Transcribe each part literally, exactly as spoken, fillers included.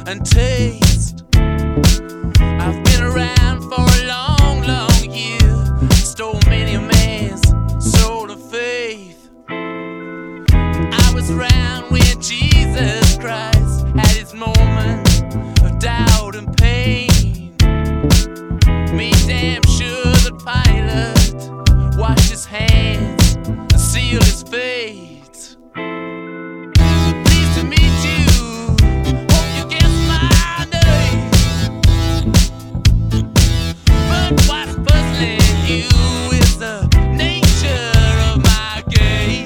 and taste. I've been around for a long, long year, stole many a man's soul of faith. I was around when Jesus Christ had his moment of doubt and pain. Made damn sure that Pilate washed his hands and sealed his fate. Pleased to meet you, hope you guess my name. But what's puzzling you is the nature of my game.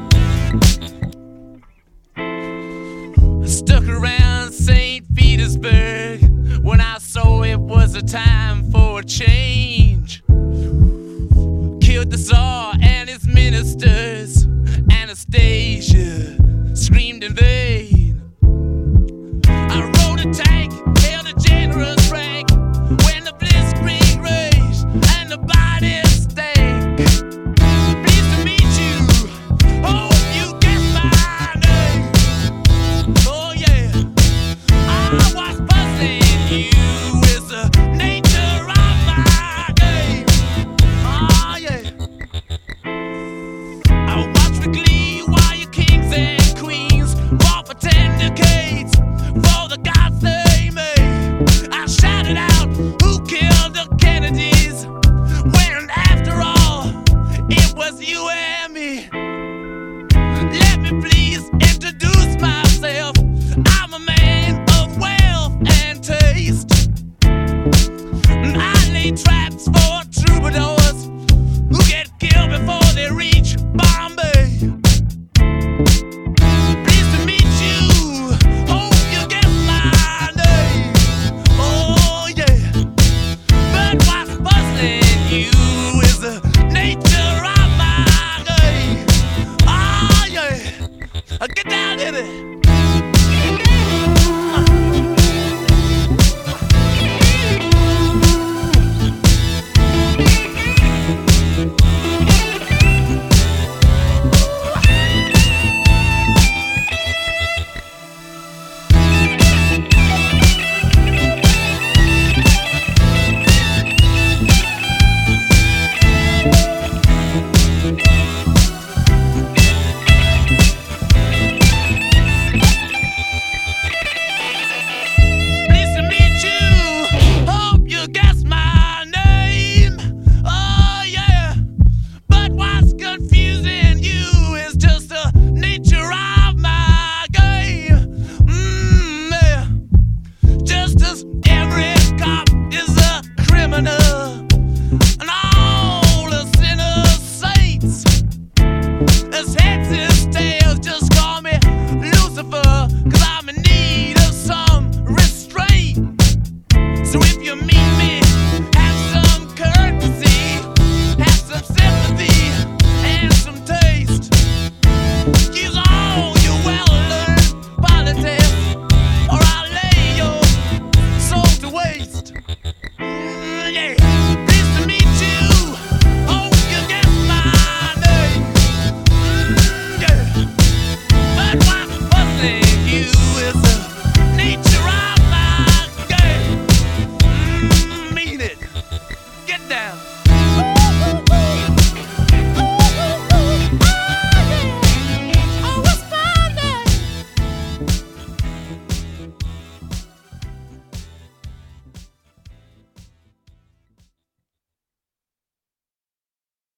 I stuck around Saint Petersburg when I saw it was a time for a change. Killed the Tsar and his ministers. Anastasia screamed in vain. I rode a tank, held a generous rank when the blitzkrieg raged and the bodies stank. Pleased to meet you, hope you get my name. Oh yeah, I was puzzling you is the nature of my game. Oh yeah, I watch with glee while you kings and queens fought for ten decades for the gods they made. I shouted out, who killed the Kennedys? When after all, it was you and me.